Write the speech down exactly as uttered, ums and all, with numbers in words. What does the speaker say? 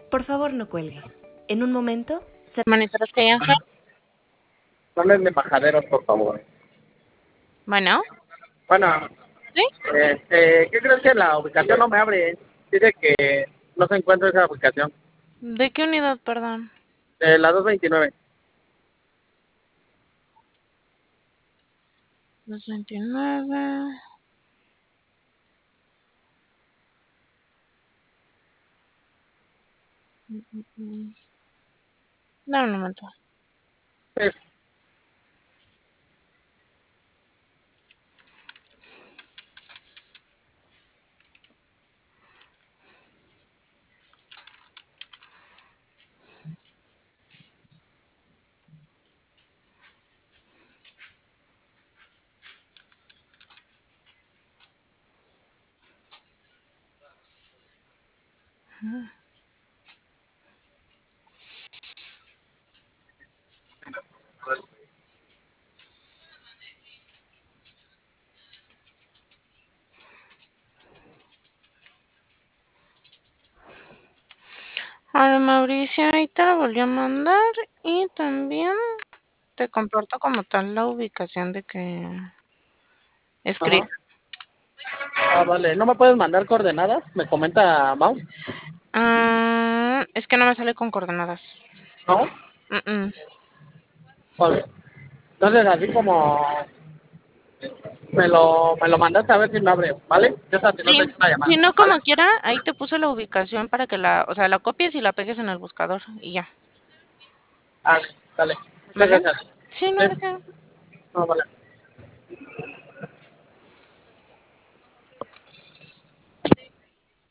Por favor, no cuelgue. En un momento, se... Monitores que hay, Ángel. Mándenme majaderos, por favor. Bueno, Bueno, ¿sí? este, ¿qué crees que la ubicación no me abre? Dice que no se encuentra esa ubicación. ¿De qué unidad, perdón? De la doscientos veintinueve. doscientos veintinueve. Mm, mm, mm. Dame un momento. Pues, Hola Mauricio, ahí te lo volví a mandar y también te comparto como tal la ubicación de que escribí. ajá. Ah, vale. ¿No me puedes mandar coordenadas? Me comenta Mau. Ah, es que no me sale con coordenadas. ¿No? Mm, mm. Vale. Entonces, así como me lo, me lo mandaste a ver si me abre, ¿vale? Yo hasta si no Sí, te echo una si llamada, no ¿vale? como quiera, ahí te puse la ubicación para que la, o sea, la copies y la pegues en el buscador y ya. Ah, dale. Muchas ¿Vale? gracias. Sí, no Sí. de qué. No, vale.